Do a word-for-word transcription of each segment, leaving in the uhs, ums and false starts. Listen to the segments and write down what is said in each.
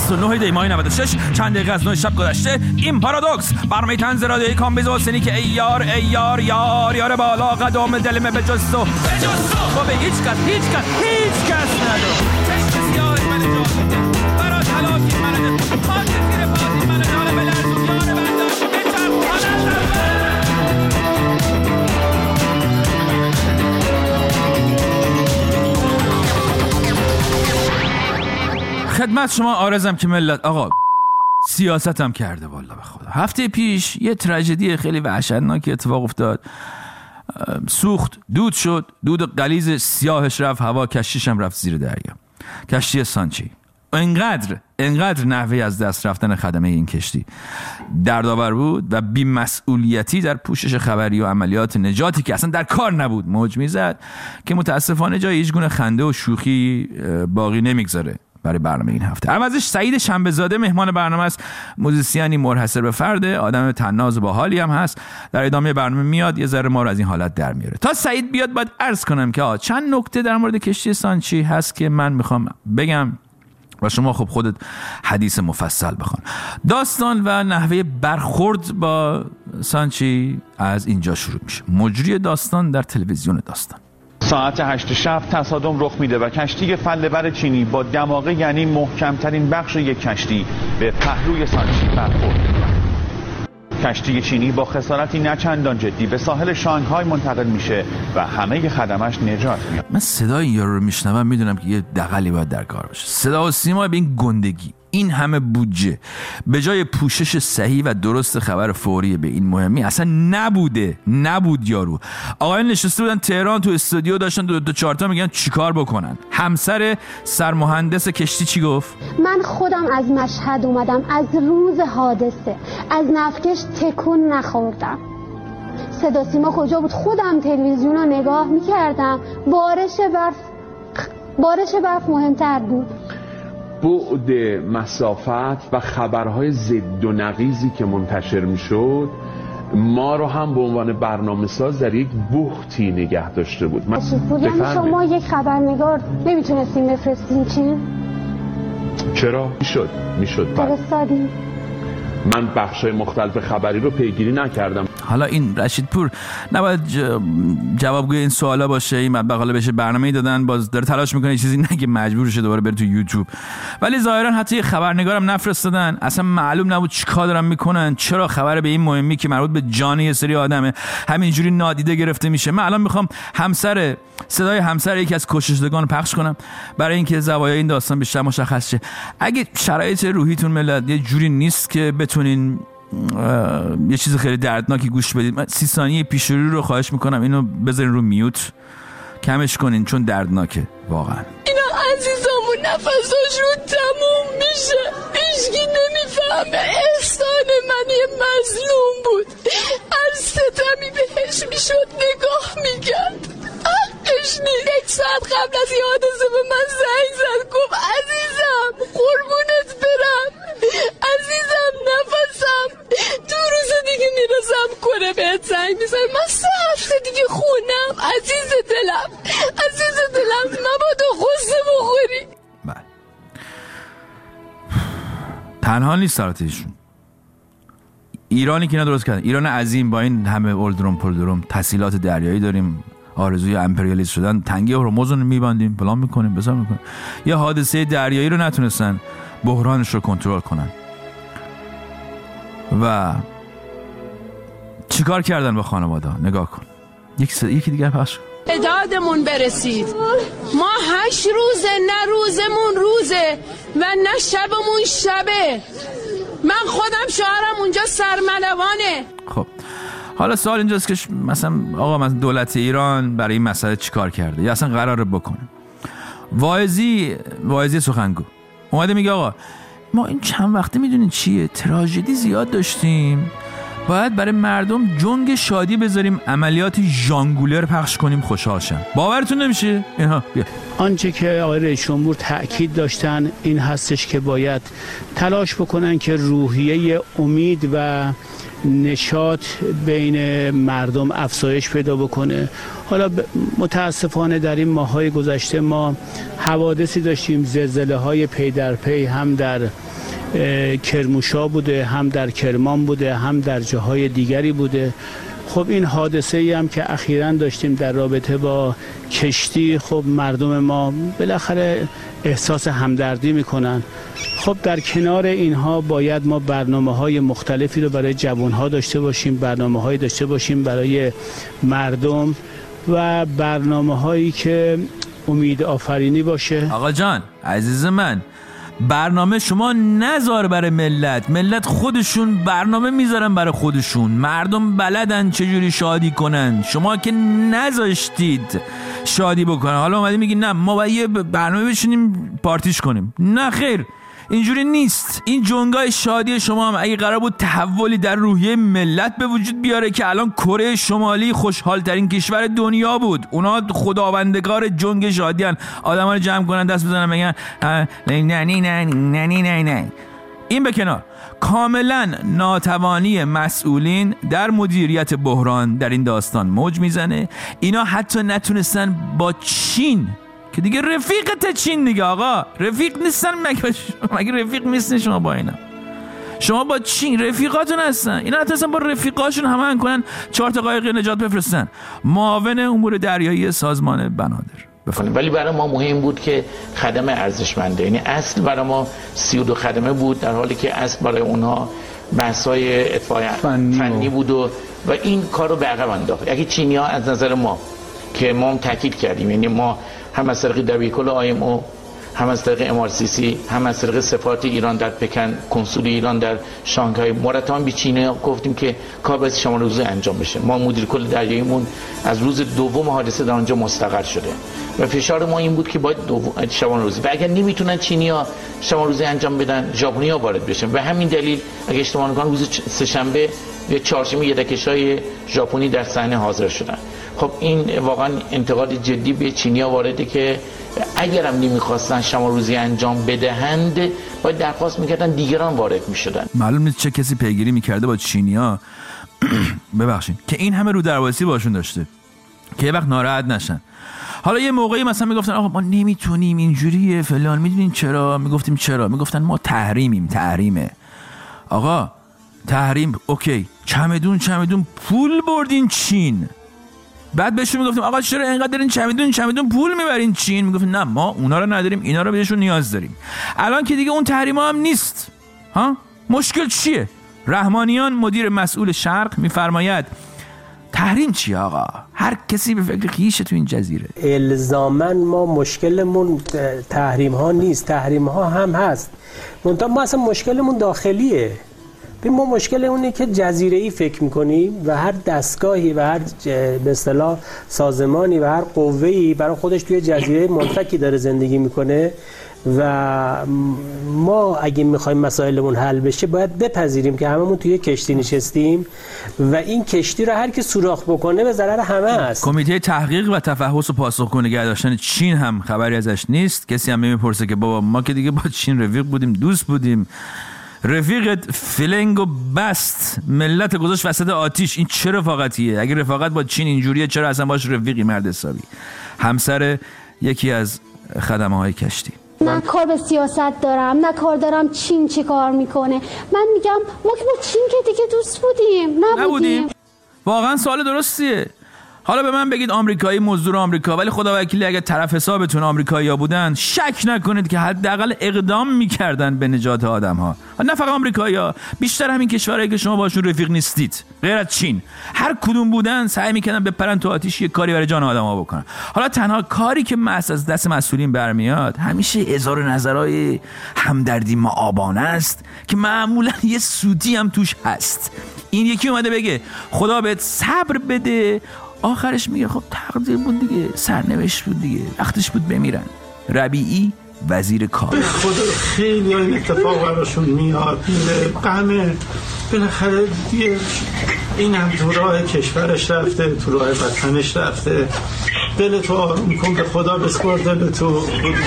بیست و نه دی ماه نود و شش چند دقیقه از نه شب گذشته. این پارادوکس برنامه طنز رادیویی کامبیز حسینی که ای یار ای یار یار یار بالا قدم دلم به جز تو به جز تو به هیچ کس هیچ کس هیچ کس نداره. چشم سیاه من جاده برا تلاکی من خاک زیر پاتی من داره به لرزون یار بندم به چرخ خدمت شما عارضم که ملت آقا سیاستم کرده والله به خدا. هفته پیش یه تراژدی خیلی وحشتناکی اتفاق افتاد. سوخت، دود شد، دود غلیظ سیاهش رفت هوا، کشتیش هم رفت زیر دریا. کشتی سانچی. انقدر انقدر نحوه از دست رفتن خدمه این کشتی دردآور بود و بی‌مسئولیتی در پوشش خبری و عملیات نجاتی که اصلا در کار نبود موج میزد که متاسفانه جای هیچ گونه خنده و شوخی باقی نمیگذاره برای برنامه این هفته. عوضش سعید شنبه‌زاده مهمان برنامه است. موزیسیانی منحصر به فرده، آدم طناز و باحالی هم هست. در ادامه برنامه میاد یه ذره ما رو از این حالت در میاره. تا سعید بیاد باید عرض کنم که چند نکته در مورد کشتی سانچی هست که من میخوام بگم و شما خب خودت حدیث مفصل بخوان. داستان و نحوه برخورد با سانچی از اینجا شروع میشه. مجری داستان در تلویزیون داستان. ساعت هشت شب تصادم رخ میده و کشتی فله‌ور چینی با دماغه یعنی محکمترین بخش یک کشتی به پهلوی سانچی برخورد. کشتی چینی با خسارتی نچندان جدی به ساحل شانگهای منتقل میشه و همه خدمش نجات میاد. من صدای این یارو رو میشنوم میدونم که یه دغلی باید در کار باشه. صدا و سیما به این گندگی، این همه بودجه به جای پوشش صحیح و درست خبر فوری به این مهمی اصلا نبوده نبود. یارو آقایان نشسته بودن تهران تو استودیو داشتن دو دو چهار تا میگن چیکار بکنن. همسر سرمهندس کشتی چی گفت؟ من خودم از مشهد اومدم، از روز حادثه از نفتکش تکون نخوردم. صدا سیما کجا بود؟ خودم تلویزیون رو نگاه میکردم. بارش برف بارش برف مهمتر بود. بعد مسافت و خبرهای ضد و نقیضی که منتشر میشد ما رو هم به عنوان برنامه ساز در یک بحتی نگه داشته بود. من یعنی شما یک خبرنگار نمیتونستیم بفرستین چی؟ چرا؟ میشد میشد فرستادیم. من بخشای مختلف خبری رو پیگیری نکردم. حالا این رشیدپور نباید جوابگوی این سوالا باشه. این مقاله بشه برنامه‌ای دادن، باز داره تلاش میکنه چیزی نگه مجبور شه دوباره بره تو یوتیوب. ولی ظاهرا حتی یه خبرنگارم نفرستادن. اصلا معلوم نبود چیکار دارن میکنن. چرا خبر به این مهمی که مربوط به جان یه سری آدمه همینجوری نادیده گرفته میشه؟ من الان میخوام همسر صدای همسر یکی از کشتگان پخش کنم برای اینکه زوایای این داستان بیشتر مشخص شه. اگه شرایط روحیتون ملت یه جوری نیست که بتونین یه چیز خیلی دردناکی گوش بدید، من سی ثانیه پیش رو رو خواهش میکنم اینو بذارین رو میوت، کمش کنین چون دردناکه واقعا. اینا عزیزامون نفساشون تموم میشه، هیچکی نمیفهمه. احسان من یه مظلوم بود، هر ستمی بهش میشد نگاه میکرد، حقش نیست. یک ساعت قبل از یه حادثه به من زنگ زد گفت عزیزم قربونت برم، عزیزم نفسم دو روز دیگه میرسم کنه بهت زنگ میزنم، من سه هفته دیگه خونم، عزیز دلم عزیز دلم مبادا غصه بخوری. بله تنها نیست سراتشون. ایرانی که اینا درست کردن، ایران عظیم با این همه اولدروم پولدروم تسهیلات دریایی داریم، آرزوی امپریالیست شدن، تنگه هرمز رو میبندیم، پلان میکنیم، بسار میکنیم. یه حادثه دریایی رو نتونستن بحرانش رو کنترل کنن و چیکار کردن با خانواده؟ نگاه کن. یک س... یکی دیگر پخش کن. ادادمون برسید، ما هشت روزه نه روزمون روزه و نه شبمون شبه. من خودم شوهرم اونجا سرملوانه. خب حالا سوال اینجاست که مثلا آقا مثلا دولت ایران برای این مسئله چیکار کرده یا اصلا قراره بکنه؟ واعظی واعظی سخنگو اومده میگه آقا ما این چند وقته میدونین چیه، تراژدی زیاد داشتیم، باید برای مردم جنگ شادی بذاریم، عملیات ژانگولر پخش کنیم خوشحال شن. باورتون نمیشه اینها؟ بیا. آنچه که آقای رئیس جمهور تأکید داشتن این هستش که باید تلاش بکنن که روحیه امید و نشاط بین مردم افزایش پیدا بکنه. حالا متاسفانه در این ماه‌های گذشته ما حوادثی داشتیم، زلزله‌های پی در پی هم در کرمانشاه بوده، هم در کرمان بوده، هم در جاهای دیگری بوده. خب این حادثه ای هم که اخیراً داشتیم در رابطه با کشتی، خب مردم ما بالاخره احساس همدردی میکنن. خب در کنار اینها باید ما برنامه‌های مختلفی رو برای جوانها داشته باشیم، برنامه‌هایی داشته باشیم برای مردم و برنامه‌هایی که امید آفرینی باشه. آقا جان عزیز من، برنامه شما نذار برای ملت، ملت خودشون برنامه میذارن برای خودشون، مردم بلدن چجوری شادی کنن، شما که نذاشتید شادی بکنن. حالا اومدی میگی نه ما باید یه برنامه بشینیم پارتیش کنیم. نه خیر، اینجوری نیست. این جنگای شادی شما هم اگه قرار بود تحولی در روحیه ملت به وجود بیاره که الان کره شمالی خوشحال ترین کشور دنیا بود، اونا خداوندگار جنگ شادی هن، آدم ها رو جمع کنن دست بزنن بگن نه نه نه نه نه نه. این به کنار، کاملا ناتوانی مسئولین در مدیریت بحران در این داستان موج میزنه. اینا حتی نتونستن با چین که دیگه رفیقت چین دیگه، آقا رفیق نیستن مگه؟ مگه رفیق نیستن شما با اینا؟ شما با چین رفیقاتون هستن، اینا حتی با رفیقاشون هماهنگ کنن چهار تا قایق نجات بفرستن. معاون امور دریایی سازمان بنادر بفرمایید. ولی برای ما مهم بود که خدمه ارزشمنده، یعنی اصل برای ما سی و دو خدمه بود، در حالی که اصل برای اونها بحث‌های اطفای فنی, فنی بود و و این کارو به عقب انداخت. اگه چینی‌ها از نظر ما که ما هم تاکید کردیم، یعنی ما هم از طریق دبیرکل آی ام او، هم از طریق ام آر سی سی، هم از طریق سفارت ایران در پکن، کنسول ایران در شانگهای، مرتبا به چینی‌ها گفتیم که کار باید شمال روزی انجام بشه. ما مدیر کل دریاییمون از روز دوم حادثه در آنجا مستقر شده و فشار ما این بود که باید شمال روزی، و اگر نمیتونن چینی‌ها شمال روزی انجام بدن، ژاپنی‌ها وارد بشن. و همین دلیل اگه اشتباه نکنم روز سه‌شنبه یا چهارشنبه یدکش‌های ژاپنی در صحنه حاضر شدن. خب این واقعا انتقاد جدی به چینی‌ها وارده که اگرم نمیخواستن شمال روزی انجام بدهند، باید درخواست میکردن دیگران وارد میشدن. معلوم نیست چه کسی پیگیری میکرده با چینی‌ها ببخشید که این همه رو درواسی باشون داشته که یه وقت ناراحت نشن. حالا یه موقعی مثلا میگفتن آقا ما نمیتونیم اینجوریه فلان، میدونین چرا؟ میگفتیم چرا؟ میگفتن ما تحریمیم. تحریمه آقا، تحریم اوکی، چمدون چمدون پول بردین چین. بعد بهشون میگفتیم آقا چرا اینقدر این چمدون چمدون پول میبرین چین؟ میگفتن نه ما اونا رو نداریم، اینا رو بهشون نیاز داریم. الان که دیگه اون تحریما هم نیست، ها مشکل چیه؟ رحمانیان مدیر مسئول شرق میفرماید تحریم چیه آقا؟ هر کسی به فکر خیشه تو این جزیره. الزاماً ما مشکلمون تحریم ها نیست، تحریم ها هم هست، منتها ما اصلا مشکلمون داخلیه. ما مشکل اونه که جزیره‌ای فکر می‌کنیم و هر دستگاهی و هر به اصطلاح سازمانی و هر قوه‌ای برای خودش توی جزیره منفکی داره زندگی میکنه و ما اگه میخوایم مسائلمون حل بشه باید بپذیریم که هممون توی کشتی نشستیم و این کشتی رو هر کی سوراخ بکنه به ضرر همه است. کمیته تحقیق و تفحص و پاسخگو نگه داشتن چین هم خبری ازش نیست. کسی هم نمیپرسه که بابا ما که دیگه با چین رفیق بودیم، دوست بودیم، رفیقت فلنگ و بست ملت گذاشت وسط آتیش. این چه رفاقتیه؟ اگه رفاقت با چین اینجوریه چرا اصلا باش رفیقی مرد حسابی؟ همسر یکی از خدمه های کشتی. نه کار به سیاست دارم، نه کار دارم چین چی کار میکنه. من میگم ما که با چین که دیگه دوست بودیم نبودیم, نبودیم. واقعا سوال درستیه. حالا به من بگید آمریکایی مزدور آمریکا، ولی خدا وکیلی اگه طرف حسابتون آمریکایی‌ها بودن شک نکنید که حداقل اقدام میکردن به نجات آدم‌ها. نه فقط آمریکایی‌ها، بیشتر همین کشورهایی که شما باشون رفیق نیستید غیر از چین، هر کدوم بودن سعی میکردن بپرن تو آتیش، یک کاری برای جان آدم‌ها بکنن. حالا تنها کاری که محض از دست مسئولین برمیاد همیشه اظهار نظرهای همدردی معابانه است که معمولا یه سوتی هم توش هست. این یکی اومده بگه خدا بهت صبر بده، آخرش میگه خب تقدیر بود دیگه، سرنوشت بود دیگه، وقتش بود بمیرن. ربیعی وزیر کار. به خدا خیلی این اتفاق براشون میاد، غمه بالاخره این هم تو راه کشورش رفته، تو راه وطنش رفته، دل تو آروم کن، به خدا بسپار دل تو،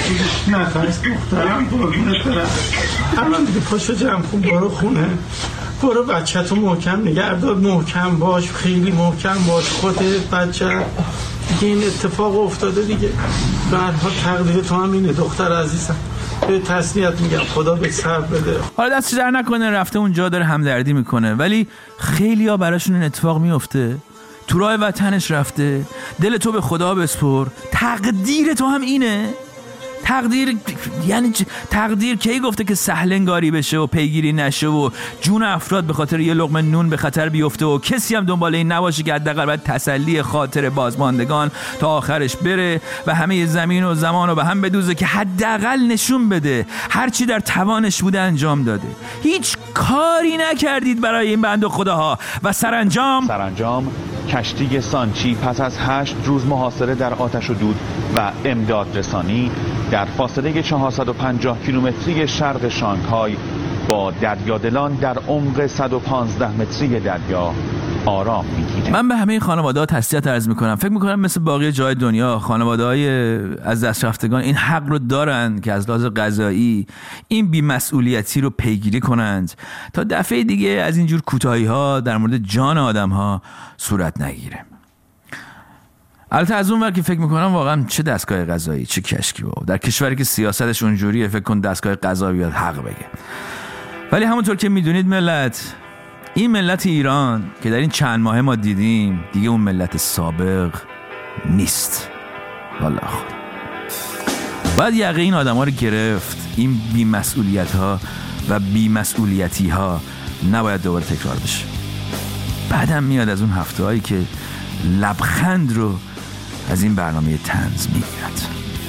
نفس دخترم قربونت برم. الان دیگه پاشو جمع کن برو خونه، برو بچه تو محکم نگردار، محکم باش، خیلی محکم باش، خودت بچه دیگه این اتفاق افتاده دیگه، به هر حال تقدیر تو هم اینه دختر عزیزم، به تسلیت میگم خدا به صبر بده. حالا دستش در نکنه، رفته اونجا داره همدردی میکنه، ولی خیلی ها براشون این اتفاق میفته. تو راه وطنش رفته، دل تو به خدا بسپر، تقدیر تو هم اینه. تقدیر یعنی تقدیر کی گفته که سهل انگاری بشه و پیگیری نشه و جون افراد به خاطر یه لقمه نون به خطر بیفته و کسی هم دنبال این نباشه که حداقل باید تسلی خاطر بازماندگان تا آخرش بره و همه زمین و زمان رو به هم بدوزه که حداقل نشون بده هر چی در توانش بوده انجام داده. هیچ کاری نکردید برای این بنده خداها و سرانجام سرانجام کشتی سانچی پس از هشت روز محاصره در آتش و دود و امداد رسانی در فاصله چهارصد و پنجاه کیلومتری شرق شانگهای با دریادلان در عمق صد و پانزده متری دریا آرام میگیره. من به همه خانواده‌ها تسلیت عرض میکنم. فکر میکنم مثل باقی جای دنیا خانواده‌های از دست رفتگان این حق رو دارن که از لحاظ قضایی این بی‌مسئولیتی رو پیگیری کنند تا دفعه دیگه از اینجور کوتاهی‌ها در مورد جان آدم‌ها صورت نگیره. البته از اون ور که فکر میکنم واقعا چه دستگاه قضایی چه کشکی بابا، در کشوری که سیاستش اونجوریه فکر کن دستگاه قضا بیاد حق بگه. ولی همونطور که میدونید ملت، این ملت ایران که در این چند ماه ما دیدیم دیگه اون ملت سابق نیست. والله خدا باید یقه این آدم ها رو گرفت. این بی‌مسئولیت ها و بی‌مسئولیتی ها نباید دوباره تکرار بشه. بعدم میاد از اون هفته هایی که لبخند رو از این برنامه طنز میگیرد.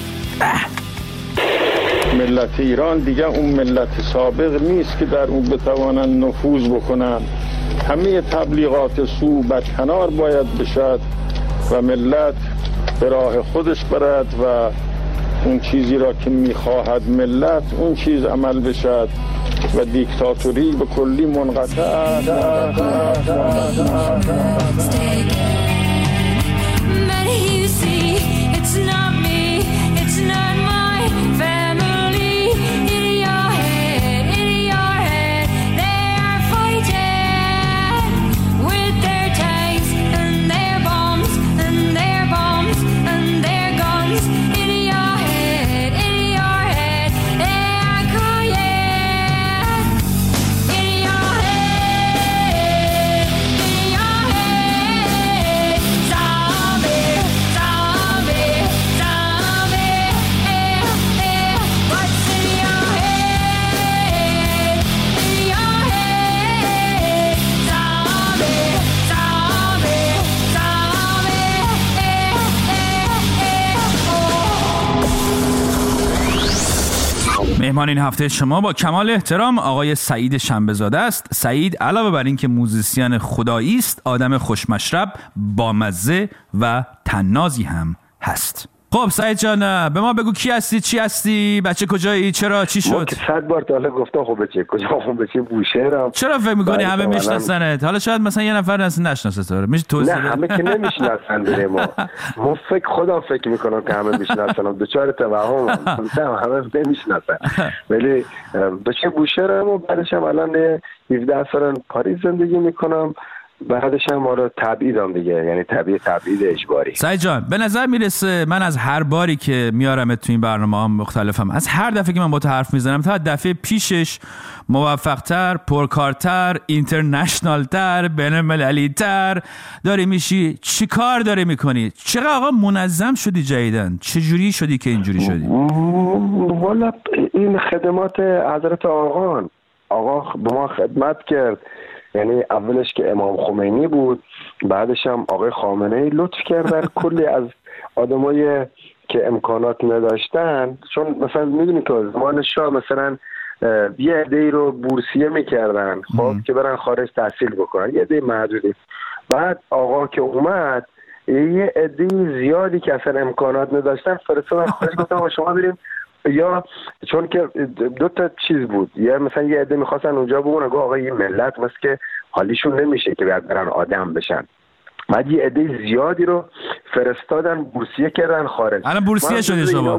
ملت ایران دیگه اون ملت سابق نیست که در اون بتوانند نفوذ بکنن. همه تبلیغات سو بدکنار باید بشد و ملت به راه خودش برد و اون چیزی را که میخواهد ملت اون چیز عمل بشد و دیکتاتوری به کلی منقطع. مهمان این هفته شما با کمال احترام آقای سعید شنبه‌زاده است. سعید علاوه بر این که موزیسین خدایی است، آدم خوشمشرب، بامزه و طنازی هم هست. خب سعید جان، به ما بگو کی هستی، چی هستی، بچه کجایی، چرا، چی شد؟ صد بار تا حالا گفتم خب بچه کجا، خب بچه بوشهرم. چرا فکر می‌کنی همه میشناسنت؟ حالا شاید مثلا یه نفر اصلا نشناسه تو رو. میشه توضیح نه همه که نمیشناسن بره ما. ما فکر خودم فکر می‌کنم که همه میشناسن. دوچار توهم هم همه نمیشناسن. ولی بچه بوشهرم و بعدش هم الان هفده سال پاریس زندگی می‌کنم. بعدش هم ما رو تبعیدم دیگه، یعنی تبعید تبعید اجباری. سعید جان، به نظر میرسه من از هر باری که میارم تو این برنامه هم مختلفم، از هر دفعه که من با تو حرف میزنم تا دفعه پیشش موفق‌تر، پرکارتر، اینترنشنال‌تر، بین‌المللی‌تر داری میشی. چی کار داری میکنی؟ چقدر آقا منظم شدی جدیدن؟ چجوری شدی که اینجوری شدی؟ والا این خدمات حضرت آقا آقا به ما خدمت کرد. یعنی اولش که امام خمینی بود، بعدش هم آقای خامنه‌ای لطف کردن کلی از آدمای که امکانات نداشتن، چون مثلا میدونی که زمان شاه مثلا یه عده‌ای رو بورسیه میکردن خب که برن خارج تحصیل بکنن، یه عده محدودی. بعد آقا که اومد یه عده زیادی که اصلا امکانات نداشتن فرستادن خارج، گفتن شما بریم. یا چون که دو تا چیز بود، یا مثلا یه عده میخواستن اونجا بمونن، گفت آقا این ملت مثل که حالیشون نمیشه که باید برن آدم بشن. بعد یه عده زیادی رو فرستادن بورسیه کردن خارج. الان بورسیه شدی شما؟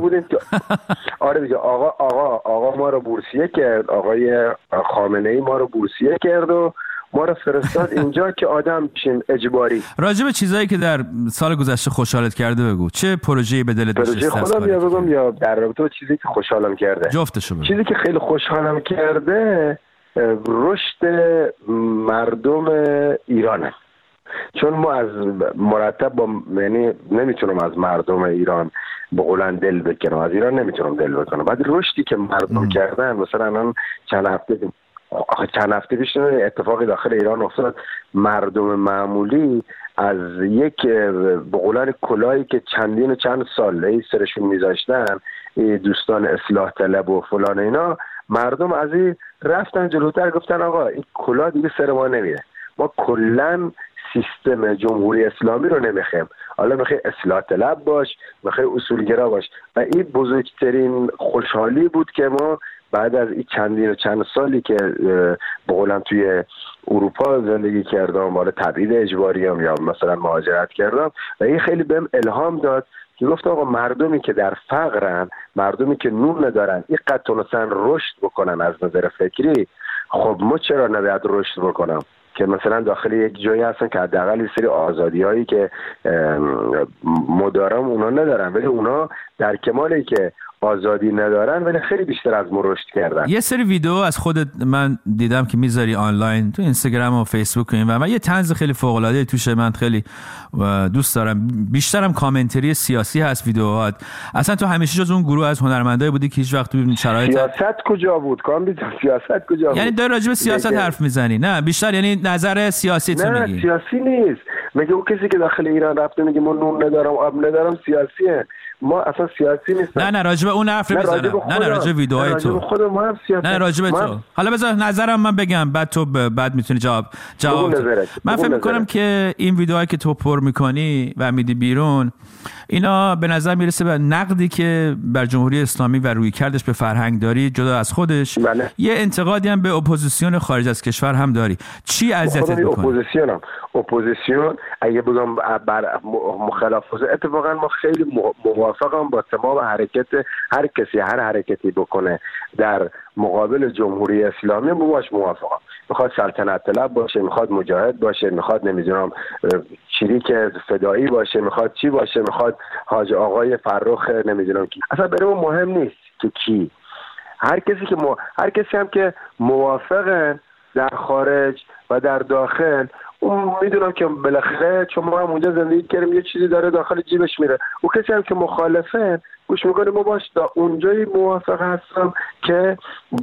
آره دیگه، آقا آقا آقا ما رو بورسیه کرد، آقای خامنه‌ای ما رو بورسیه کرد و ما رو فرستاد اینجا که آدم بشیم اجباری. راجع به چیزایی که در سال گذشته خوشحالت کرده بگو. چه پروژه‌ای به دلت نشسته؟ پروژه خودم یا بگم یا در رابطه با چیزی که خوشحالم کرده؟ جفتشو بگو. چیزی که خیلی خوشحالم کرده رشد مردم ایرانه، چون ما از مرتب با یعنی نمیتونم از مردم ایران به قولن دل بکنم، از ایران نمیتونم دل بکنم. بعد رشدی که مردم ام. کردن، مثلا الان چند هفته چند هفته پیش اتفاقی داخل ایران افتاد، مردم معمولی از یک به قولن کلاهی که چندین و چند سال سرشون میذاشتن دوستان اصلاح طلب و فلان اینا، مردم از این رفتن جلوتر گفتن آقا این کلاه دیگه سر ما نمیره، ما کلن سیستم جمهوری اسلامی رو نمیخوایم، حالا میخوای اصلاح طلب باش، میخوای اصولگرا باش. و این بزرگترین خوشحالی بود که ما بعد از این چندین و چند سالی که به قولن توی اروپا زندگی کردم، حالا تبعید اجباری هم یا مثلا مهاجرت کردم، و این خیلی بهم الهام داد که گفت آقا مردمی که در فقرن، مردمی که نون ندارن، این قد تونستن رشد بکنن از نظر فکری، خب ما چرا نباید رشد بکنم؟ که مثلا داخل یک جایی هستن که حداقل یه سری آزادی هایی که مدارم اونا ندارن، ولی اونا در کمالی که آزادی ندارن ولی خیلی بیشتر از ما رشد کردن. یه سری ویدیو از خودت من دیدم که میذاری آنلاین تو اینستاگرام و فیسبوک و این و من یه طنز خیلی فوق العاده توشه، من خیلی دوست دارم. بیشترم کامنتری سیاسی هست ویدیوهات. اصلا تو همیشه جز اون گروه از هنرمندای بودی که هیچ وقت تو شرایط سیاست کجا بود؟ کامبیوتر سیاست کجا بود؟ یعنی داری راجع به سیاست مگه... حرف میزنی؟ نه بیشتر یعنی نظر سیاسی تو میگی. نه سیاسی نیست. مگه اون کسی که داخل ایران رفته میگه من نون ندارم آب ندارم سیاسیه؟ ما اصلا سیاسی نیست. نه نه راجع به اون حرف نمیزنم. نه نه راجع به ویدیوهای تو. خود ما هم سیاسی. نه راجع به تو. حالا بذار نظرم من بگم بعد تو بعد میتونی جواب جواب. من فکر میکنم که این ویدیوهایی که تو پر میکنی و میدی بیرون، اینا به نظر میرسه به نقدی که بر جمهوری اسلامی و رویکردش به فرهنگ داری جدا از خودش، بله. یه انتقادی هم به اپوزیسیون خارج از کشور هم داری. چی اذیتت میکنه؟ اپوزیسیونم اپوزیسیون اگه بگم بر مخالف، اتفاقا ما خیلی موافقم با تمام حرکت هر کسی هر حرکتی بکنه در مقابل جمهوری اسلامی، ما باش موافقم. میخواد سلطنت طلب باشه، میخواد مجاهد باشه، میخواد نمیدونم چریک فدایی باشه، میخواد چی باشه، میخواد حاج آقای فرخ نمیدونم کی، اصلا برای ما مهم نیست که کی. هر کسی که مو... هر کسی هم که موافقه در خارج و در داخل، اون میدونم که بالاخره چون ما هم اونجا زندگی کردیم یه چیزی داره داخل جیبش میره. اون کسی هم که مخالفه گوش میکنه، ما باش تا اونجایی موافق هستم که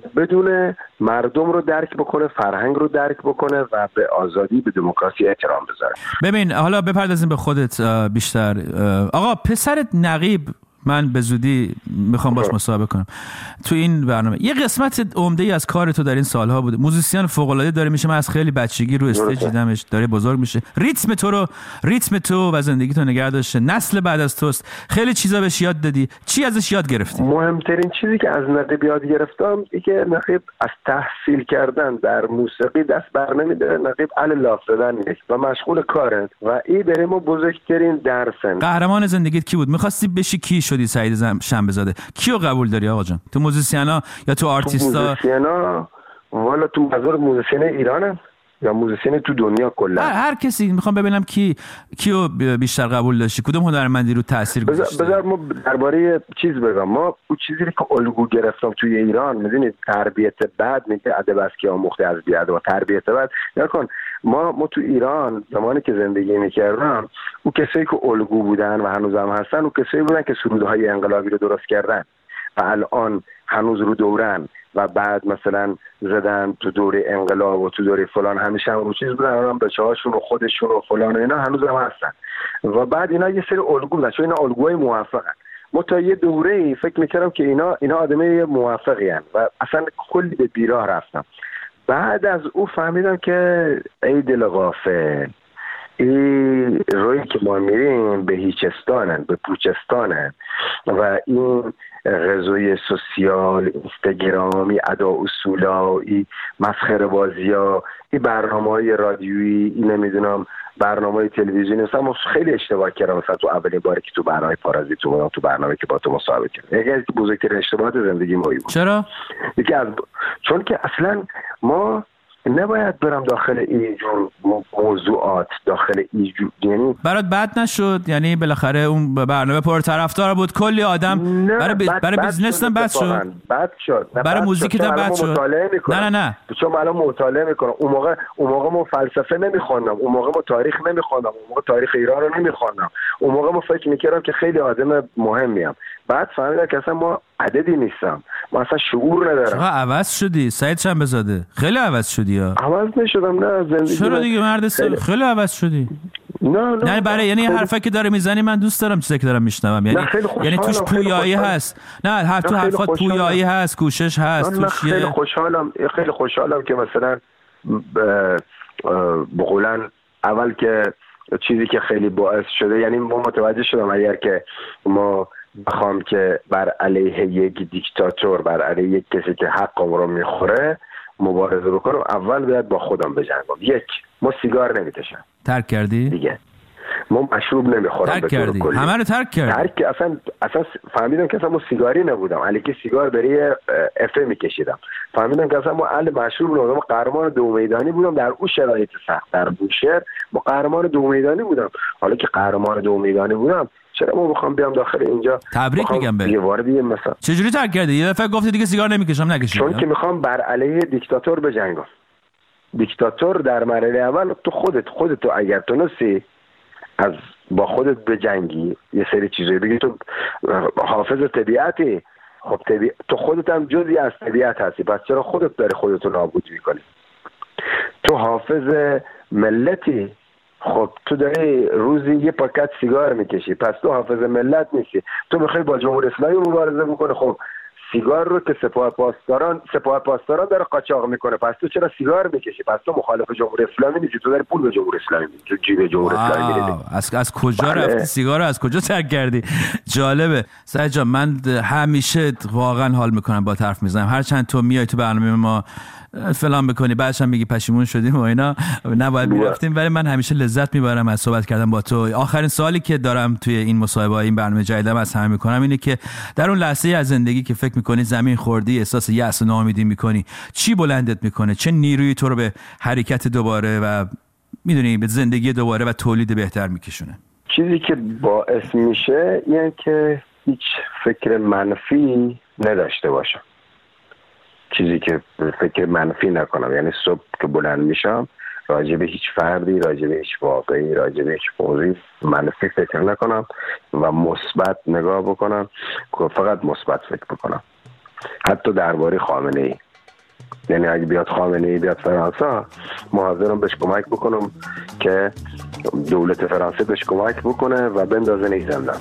بدون مردم رو درک بکنه، فرهنگ رو درک بکنه و به آزادی به دموکراسی احترام بذاره. ببین حالا بپردازیم به خودت بیشتر. آقا پسرت نقیب من به زودی میخوام باش مصاحبه کنم تو این برنامه. یه قسمت عمده‌ای از کار تو در این سالها بوده. موزیسین فوق‌العاده داره میشه. من از خیلی بچگی رو استیج دیدمش، داره بزرگ میشه. ریتم تو رو ریتم تو و زندگی تو نگه داشته. نسل بعد از توست. خیلی چیزا بهش یاد دادی. چی ازش یاد گرفتی؟ مهمترین چیزی که از نقیب یاد گرفتم اینکه نقیب از تحصیل کردن در موسیقی دست بر نمی‌داره. نقیب ال لاف زدن نیست و مشغول کاره و این برای ما بزرگترین درسه. قهرمان زندگیت کی بود؟ می‌خواستی بشی کی شدی؟ سعید شنبه‌زاده. کیو قبول داری آقا جان؟ تو موزیسینا یا تو آرتیستا؟ تو موزیسینا والا تو بازار موزیسین ایرانم یا موزیسین تو دنیا کلا؟ هر, هر کسی. میخوام ببینم کی کیو بیشتر قبول داشتی، کدوم هنرمندی رو تاثیر گذاشته. بذار ما درباره چیز بگم. ما اون چیزی که الگو گرفتم توی ایران، میدونید تربیت بد میگه ادب است که آموخته از بیادب و تربیت بد. نکن ما ما تو ایران زمانی که زندگی میکردم، اون کسایی که الگو بودن و هنوزم هستن، اون کسایی بودن که سرودهای انقلابی رو درست کردن و الان هنوز رو دورن و بعد مثلا زدن تو دوره انقلاب و تو دوره فلان، همیشه هم رو چیز بودن، الان بچه هاشون و خودشون و فلان و اینا هنوز هم هستن و بعد اینا یه سری الگو بودن، چون اینا الگوهای موفقن. ما تا یه دوره فکر میکردم که اینا اینا آدمای موفقی هن و اصلا کلی به بیراه رفتم. بعد از او فهمیدم که ای دل غافل، این روی که ما میریم به هیچستانن، به پوچستانن و این غزوی سوسیال، اینستاگرامی، ادا اصولا، این مسخره بازی ها، این برنامه های رادیویی، این نمیدونم برنامه های تلویزیونی. مثلا ما خیلی اشتباه کردم مثلا تو اولین باری که تو برنامه پارازیت تو تو برنامه که با تو مصاحبه کردم. یکی از بزرگترین اشتباهات زندگی ما بود. چرا؟ یکی از چون که اصلا ما نباید برم داخل اینجور موضوعات، داخل اینجور، یعنی برات بد نشد؟ یعنی بالاخره اون برنامه پرطرفدار بود، کلی آدم برای بی... برای بیزنس هم بد شد. بد شد. برای موزیک هم بد شد. نه نه نه. چون الان مطالعه میکنم. اون موقع اون موقع ما فلسفه نمیخوندم، اون موقع ما تاریخ نمیخوندم، اون موقع تاریخ ایران رو نمیخوندم. اون موقع ما فکر میکردم که خیلی آدم مهمیم. بعد فهمیدم که اصلا ما عددی نیستم، ما اصلا شعور ندارم. چقدر عوض شدی سعید شنبه‌زاده، خیلی عوض شدی ها. عوض نشدم، نه زندگی. چرا دیگه مرد خیلی, خیلی عوض شدی. نه نه یعنی برای یعنی خیلی... حرفی که داره میزنی من دوست دارم، چیزی که دارم میشنوم، یعنی یعنی توش پویایی هست. نه هر تو حرفات پویایی هست، کوشش هست، توش خیلی خوشحالم، خیلی خوشحالم که مثلا بقولن اول که چیزی که خیلی باعث شده، یعنی ما متوجه شدم اگر که ما بخوام که بر علیه یک دیکتاتور، بر علیه یک کسی که حقم رو میخوره مبارزه بکنم، اول باید با خودم بجنگم. یک، ما سیگار نمیکشم. ترک کردی؟ دیگه ما مشروب نمیخورم. ترک کردی؟ همه رو ترک کردی؟ ترک اصلا اصلا فهمیدم که اصلا ما سیگاری نبودم، علیه سیگار برای اف میکشیدم. فهمیدم که اصلا ما اهل مشروب نبودم، ما قهرمان دو میدانی بودم در اون شرایط سخت. در بوشهر ما قهرمان دو میدانی بودم. حالا که قهرمان دو میدانی بودم، چرا ما بخوام بیام داخل اینجا تبریک میگم به وارد یه مثلا. چجوری ترک کردی؟ یه دفعه گفتی دیگه سیگار نمیکشم، نکشیدم. چون که میخوام بر علیه دیکتاتور بجنگم. دیکتاتور در مرحله اول تو خودت خودت تو اگر تونستی از با خودت بجنگی، یه سری چیزایی بگی، تو حافظ طبیعتی، خب طبیعت تو خودت هم جزئی از طبیعت هستی، پس چرا خودت داری خودت رو نابود میکنی؟ تو حافظ ملتی، خب تو داری روزی یه پاکت سیگار میکشی، پس تو حافظ ملت نیستی. تو میخوای با جمهوری اسلامی مبارزه بکنه، خب سیگار رو که سپاه پاسداران سپاه پاسداران داره قاچاق میکنه، پس تو چرا سیگار میکشی؟ پس تو مخالف جمهوری اسلامی نیستی، تو داری پول به جمهوری اسلامی میدی، تو جیب جمهوری اسلامی میدی. از از کجا بله. رفتی سیگار رو از کجا ترک کردی؟ جالبه سعید جان. من همیشه واقعا حال میکنم با حرف میزنم، هرچند تو میای تو برنامه ما فلان بکنی بعدش هم میگی پشیمون شدیم و اینا، نباید میرفتیم، ولی من همیشه لذت میبرم از صحبت کردن با تو. آخرین سوالی که دارم توی این مصاحبه این برنامه جدیدم از همه میکنم اینه که در اون لحظه از زندگی که فکر میکنی زمین خوردی، احساس یأس و ناامیدی میکنی، چی بلندت میکنه؟ چه نیرویی تو رو به حرکت دوباره و میدونی به زندگی دوباره و تولید بهتر میکشونه؟ چیزی که باعث میشه یعنی که هیچ فکر منفی نداشته باشم، چیزی که فکر منفی نکنم. یعنی صبح که بلند میشم راجع به هیچ فردی، راجع به هیچ واقعی، راجع به هیچ موضوعی منفی فکر نکنم و مثبت نگاه بکنم، فقط مثبت فکر بکنم. حتی درباره خامنه ای، یعنی اگه بیاد خامنه ای بیاد فرانسه، ما حاضرم بهش کمک بکنم که دولت فرانسه بهش کمک بکنه و بندازه نی زندان.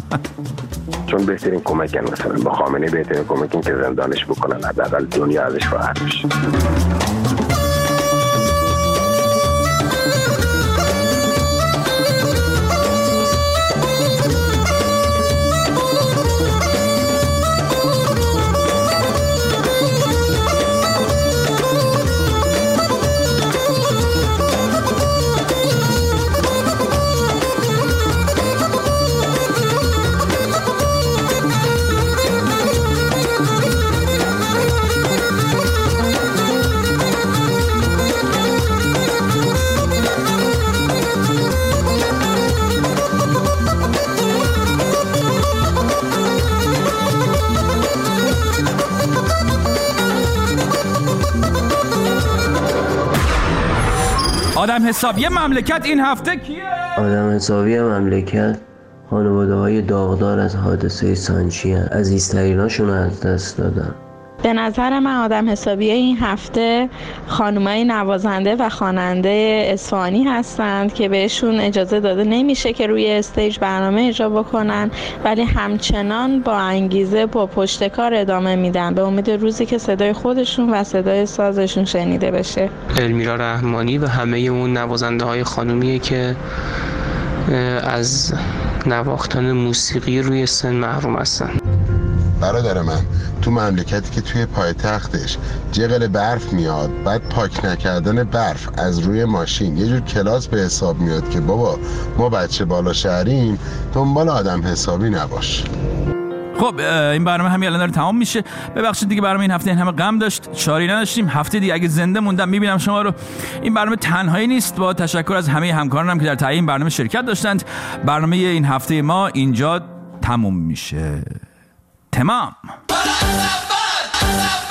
چون بهترین کمکن مثلا با خامنه بهترین کمکن که زندانش بکنن، حداقل دنیا ازش راحت بشه. آدم حسابی مملکت این هفته کیه؟ آدم حسابی مملکت خانواده های داغدار از حادثه سانچی هستند. عزیزتریناشون رو از دست دادن. به نظر من آدم حسابی این هفته خانمای نوازنده و خواننده اصفهانی هستند که بهشون اجازه داده نمیشه که روی استیج برنامه اجرا بکنن، ولی همچنان با انگیزه با پشتکار ادامه میدن به امید روزی که صدای خودشون و صدای سازشون شنیده بشه. المیرا رحمانی و همه اون نوازنده های خانومیه که از نواختن موسیقی روی سن محروم هستن. برادر من تو مملکتی که توی پایتختش جغل برف میاد، بعد پاک نکردن برف از روی ماشین یه جور کلاس به حساب میاد که بابا ما بچه بالا شهریم، دنبال آدم حسابی نباش. خب این برنامه همین الان داره تمام میشه. ببخشید دیگه برنامه این هفته این همه غم داشت، چاری نداشتیم. هفته دیگه اگه زنده موندم میبینم شما رو. این برنامه تنهایی نیست، با تشکر از همه همکارانم که در تهیه این برنامه شرکت داشتند. برنامه این هفته ما اینجا تموم میشه. تمام.